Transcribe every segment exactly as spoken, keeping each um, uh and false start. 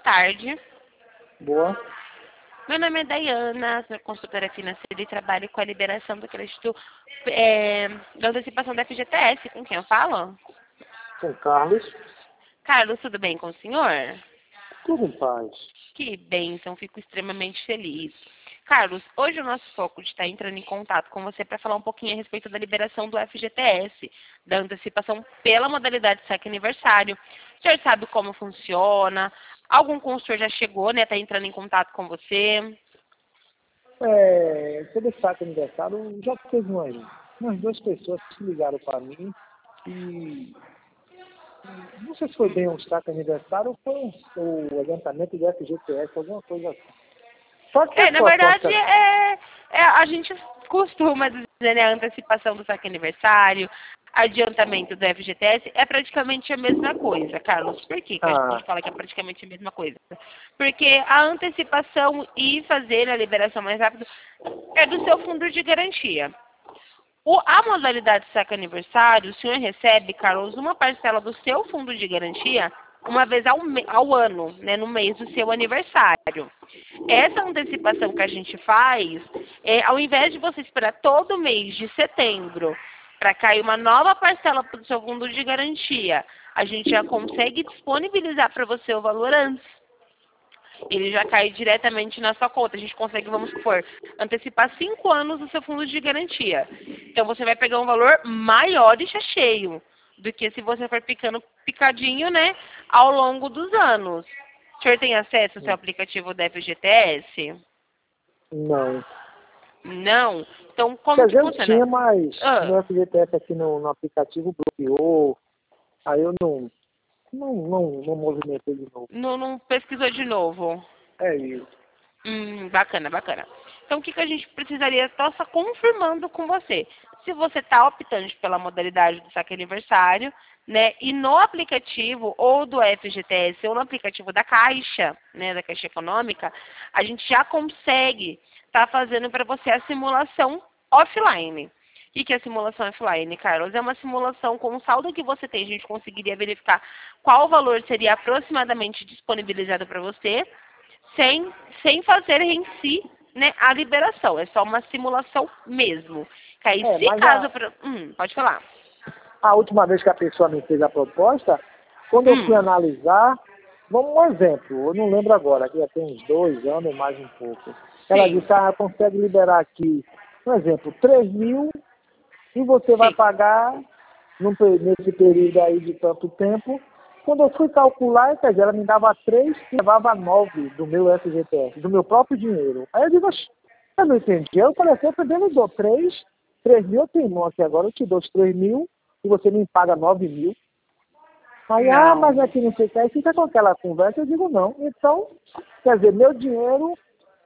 tarde. Boa. Meu nome é Dayana, sou consultora financeira e trabalho com a liberação do crédito é, da antecipação da F G T S. Com quem eu falo? Com Carlos. Carlos, tudo bem com o senhor? Tudo em paz. Que bênção, fico extremamente feliz. Carlos, hoje o nosso foco de estar entrando em contato com você para falar um pouquinho a respeito da liberação do F G T S, da antecipação pela modalidade saque aniversário. O senhor sabe como funciona? Algum consultor já chegou, né? Está entrando em contato com você? É, sobre esse saque aniversário, já teve umas, umas duas pessoas que ligaram para mim e não sei se foi bem um saque aniversário ou foi um, o adiantamento do F G T S, alguma coisa assim. Só que É, a na verdade, proposta... é, é, a gente costuma dizer, né, a antecipação do saque aniversário, adiantamento do F G T S, é praticamente a mesma coisa, Carlos. Por que que a Ah, gente fala que é praticamente a mesma coisa? Porque a antecipação e fazer a liberação mais rápido é do seu fundo de garantia. O, a modalidade saque aniversário, o senhor recebe, Carlos, uma parcela do seu fundo de garantia uma vez ao, me- ao ano, né, no mês do seu aniversário. Essa antecipação que a gente faz, é, ao invés de você esperar todo mês de setembro para cair uma nova parcela para o seu fundo de garantia, a gente já consegue disponibilizar para você o valor antes. Ele já cai diretamente na sua conta. A gente consegue, vamos supor, antecipar cinco anos do seu fundo de garantia. Então você vai pegar um valor maior e já cheio do que se você for picando picadinho, né, ao longo dos anos. O senhor tem acesso ao seu aplicativo da F G T S? não. Não? Então, Que como a que gente funciona? tinha, mas Ah, no F G T S aqui no, no aplicativo bloqueou, aí eu não, não, não, não movimentei de novo. não, não pesquisou de novo? É isso. Hum, bacana, bacana. Então, o que, que a gente precisaria estar só confirmando com você? Se você está optando pela modalidade do saque aniversário, né? E no aplicativo, ou do F G T S, ou no aplicativo da Caixa, né? Da Caixa Econômica, a gente já consegue estar fazendo para você a simulação offline. O que, que é a simulação offline, Carlos? É uma simulação com o saldo que você tem. A gente conseguiria verificar qual valor seria aproximadamente disponibilizado para você, sem, sem fazer em si, né, a liberação. É só uma simulação mesmo. Que aí, É, se mas caso... a, pro- Hum, pode falar. a última vez que a pessoa me fez a proposta, quando eu fui Hum, analisar, vamos um exemplo, eu não lembro agora, que já tem uns dois anos ou mais um pouco. Ela sim, disse, ah, consegue liberar aqui, um exemplo, três mil e você vai sim. pagar num pe- nesse período aí de tanto tempo. Quando eu fui calcular, quer dizer, ela me dava três e levava nove do meu F G T S, do meu próprio dinheiro. Aí eu digo, "Oxe, eu não entendi." Eu falei assim, eu também dou três, três mil eu tenho mão aqui agora, eu te dou os três mil e você me paga nove mil. Aí, ah, mas Não. aqui não sei o que, aí fica com aquela conversa, eu digo não. Então, quer dizer, meu dinheiro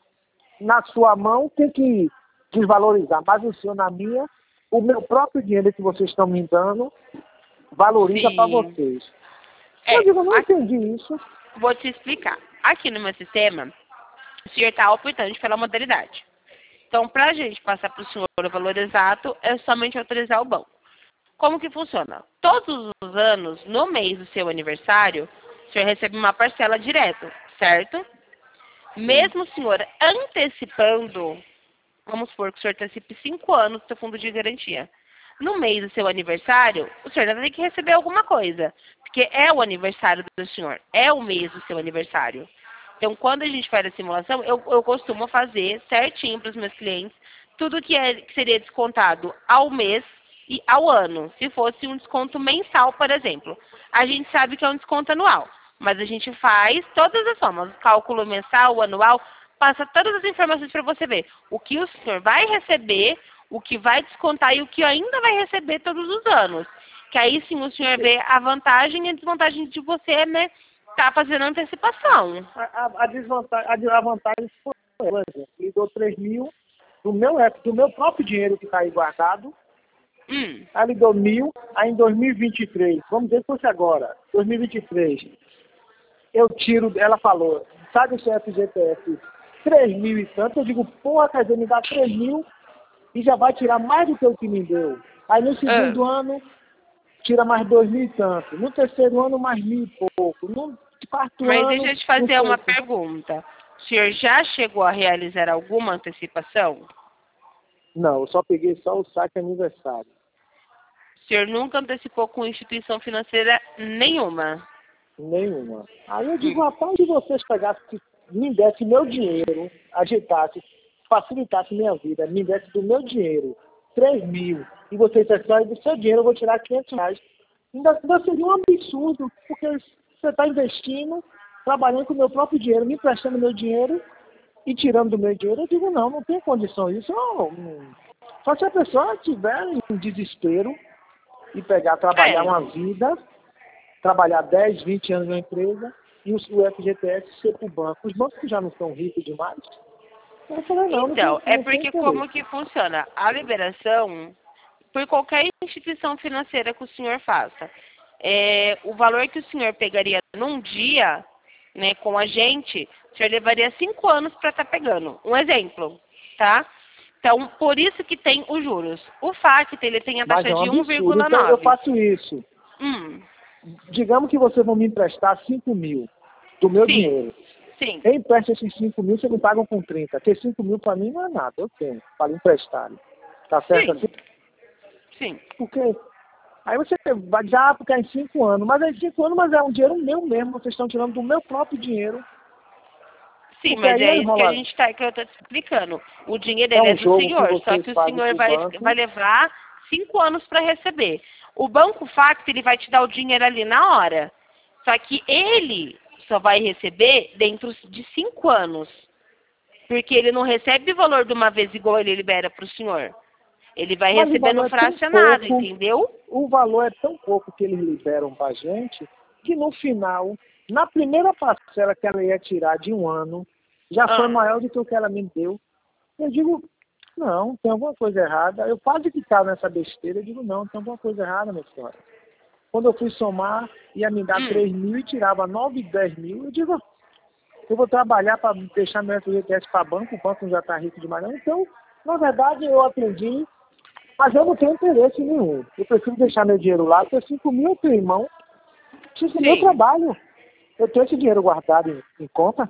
na sua mão tem que desvalorizar, mas o seu na minha, o meu próprio dinheiro que vocês estão me dando, valoriza para Sim. vocês. Eu É, digo, não a- entendi isso. vou te explicar. Aqui no meu sistema, o senhor está optando pela modalidade. Então, para a gente passar para o senhor o valor exato, é somente autorizar o banco. Como que funciona? Todos os anos, no mês do seu aniversário, o senhor recebe uma parcela direto, certo? Sim. Mesmo o senhor antecipando, vamos supor que o senhor antecipe cinco anos do seu fundo de garantia. No mês do seu aniversário, o senhor vai ter que receber alguma coisa. Porque é o aniversário do senhor. É o mês do seu aniversário. Então, quando a gente faz a simulação, eu, eu costumo fazer certinho para os meus clientes tudo que, é, que seria descontado ao mês e ao ano. Se fosse um desconto mensal, por exemplo. A gente sabe que é um desconto anual. Mas a gente faz todas as formas. Cálculo mensal, anual, passa todas as informações para você ver. O que o senhor vai receber, o que vai descontar e o que ainda vai receber todos os anos. Que aí sim o senhor vê a vantagem e a desvantagem de você, né, tá fazendo antecipação. A, a, a desvantagem, a, de- a vantagem foi, por exemplo, me dou três mil do meu, F- do meu próprio dinheiro que está aí guardado, Hum, aí me dou mil, aí em dois mil e vinte e três, vamos dizer que fosse agora, dois mil e vinte e três, eu tiro, ela falou, sabe o seu F G T S, três mil e tanto, eu digo, porra, quer dizer, me dá três mil e já vai tirar mais do que o que me deu. Aí no ah, segundo ano, tira mais dois mil e tanto. No terceiro ano, mais mil e pouco. No quarto Mas ano... deixa eu te fazer uma sei. pergunta. O senhor já chegou a realizar alguma antecipação? Não, eu só peguei só o saque aniversário. O senhor nunca antecipou com instituição financeira nenhuma? Nenhuma. Aí eu digo, Hum. rapaz, se vocês pegassem, me dessem meu dinheiro, agitasse, facilitasse minha vida, me desse do meu dinheiro três mil, e vocês dissessem, do seu dinheiro eu vou tirar quinhentos reais. Ainda, ainda seria um absurdo, porque você está investindo, trabalhando com o meu próprio dinheiro, me emprestando meu dinheiro e tirando do meu dinheiro. Eu digo, não, não tem condição isso. Não, não. Só se a pessoa estiver em desespero e pegar, trabalhar É. uma vida, trabalhar dez, vinte anos na empresa e o, o F G T S ser para o banco. Os bancos já não são ricos demais. Eu falei, não, Então, não tem, é não tem porque interesse. como que funciona? A liberação, por qualquer instituição financeira que o senhor faça, é, o valor que o senhor pegaria num dia, né, com a gente, o senhor levaria cinco anos para estar pegando. Um exemplo, tá? Então, por isso que tem os juros. O FACT, ele tem a Mas taxa é um de um absurdo. vírgula Então eu nove. faço isso. Hum, Digamos que vocês vão me emprestar cinco mil do meu sim, dinheiro. sim, Eu empresto esses cinco mil, vocês me pagam com trinta. Porque cinco mil para mim não é nada, eu tenho, para emprestar. Tá certo sim, assim? sim. Porque aí você vai dizer, ah, porque é em cinco anos. Mas é em cinco anos, mas é um dinheiro meu mesmo, vocês estão tirando do meu próprio dinheiro. Sim, Porque mas aí é é isso que a enrolar. gente tá, que eu estou te explicando. O dinheiro É ele é um do jogo que senhor, só vocês que o fazem senhor com o vai, banco. vai levar cinco anos para receber. O banco FACT, ele vai te dar o dinheiro ali na hora. Só que ele só vai receber dentro de cinco anos. Porque ele não recebe o valor de uma vez igual ele libera para o senhor. Ele vai Mas o receber valor no é tão fracionado, pouco, entendeu? o valor é tão pouco que eles liberam pra gente, que no final, na primeira parcela que ela ia tirar de um ano, já foi Ah, maior do que o que ela me deu. Eu digo, não, tem alguma coisa errada. Eu quase que estava nessa besteira, eu digo, não, tem alguma coisa errada, minha senhora. Quando eu fui somar, ia me dar hum, três mil e tirava nove, dez mil, eu digo, eu vou trabalhar para deixar meu F G T S para banco, o banco já está rico demais. Não. Então, na verdade, eu aprendi, mas eu não tenho interesse nenhum. Eu prefiro deixar meu dinheiro lá, porque cinco mil eu tenho em mão, cinco mil eu sim, trabalho. Eu tenho esse dinheiro guardado em, em conta.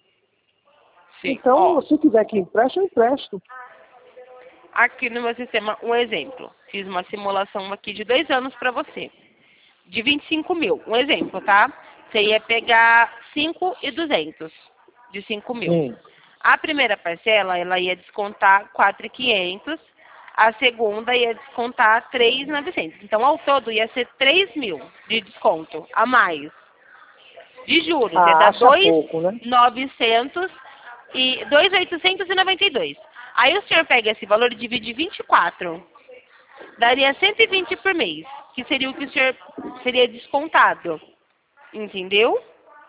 sim. Ó, Então, se quiser que empreste, eu empresto. aqui no meu sistema, um exemplo. Fiz uma simulação aqui de dois anos para você. De vinte e cinco mil. Um exemplo, tá? Você ia pegar cinco mil e duzentos de cinco mil. Sim. A primeira parcela, ela ia descontar quatro mil e quinhentos. A segunda ia descontar três mil e novecentos. Então, ao todo, ia ser três mil de desconto a mais. De juros, ia Ah, dar acha dois pouco, né? mil novecentos e dois mil oitocentos e noventa e dois. Aí o senhor pega esse valor e divide vinte e quatro. Daria cento e vinte por mês, que seria o que o senhor seria descontado. Entendeu?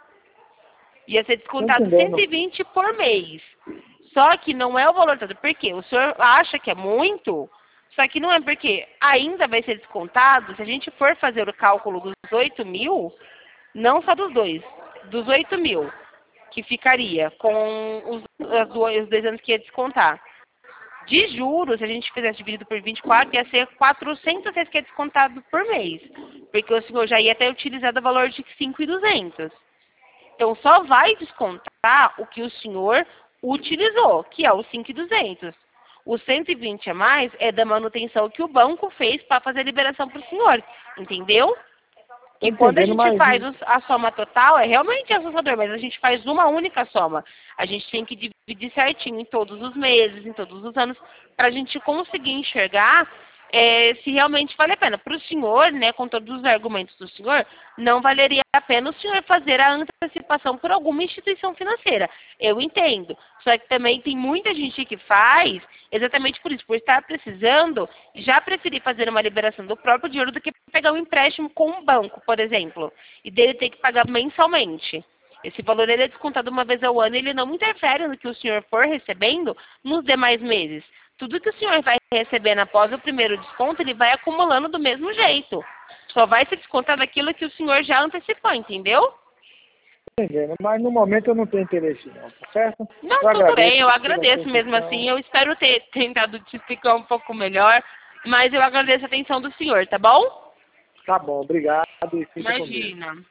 Ia ser Tô descontado entendendo. cento e vinte por mês. Só que não é o valor todo. Por quê? O senhor acha que é muito, só que não é, porque ainda vai ser descontado, se a gente for fazer o cálculo dos oito mil, não só dos dois, dos oito mil, que ficaria com os, as duas- os dois anos que ia descontar. De juros, se a gente fizesse dividido por vinte e quatro, ia ser quatrocentos reais que é descontado por mês. Porque o senhor já ia ter utilizado o valor de cinco mil e duzentos. Então, só vai descontar o que o senhor utilizou, que é os cinco mil e duzentos. Os cento e vinte a mais é da manutenção que o banco fez para fazer a liberação para o senhor. Entendeu? Tô Que quando a entendendo, gente mas faz os- a soma total, é realmente assustador, mas a gente faz uma única soma. A gente tem que dividir certinho em todos os meses, em todos os anos, para a gente conseguir enxergar é, se realmente vale a pena. Para o senhor, né, com todos os argumentos do senhor, não valeria a pena o senhor fazer a antecipação por alguma instituição financeira. Eu entendo. Só que também tem muita gente que faz exatamente por isso, por estar precisando, já preferir fazer uma liberação do próprio dinheiro do que pegar um empréstimo com um banco, por exemplo, e dele ter que pagar mensalmente. Esse valor ele é descontado uma vez ao ano e ele não interfere no que o senhor for recebendo nos demais meses. Tudo que o senhor vai recebendo após o primeiro desconto, ele vai acumulando do mesmo jeito. Só vai ser descontado aquilo que o senhor já antecipou, entendeu? entendendo, mas no momento eu não tenho interesse não, tá certo? Não, Eu tudo bem, eu agradeço pela agradeço mesmo atenção. assim. Eu espero ter tentado te explicar um pouco melhor, mas eu agradeço a atenção do senhor, tá bom? Tá bom, obrigado e fica com Deus. Imagina.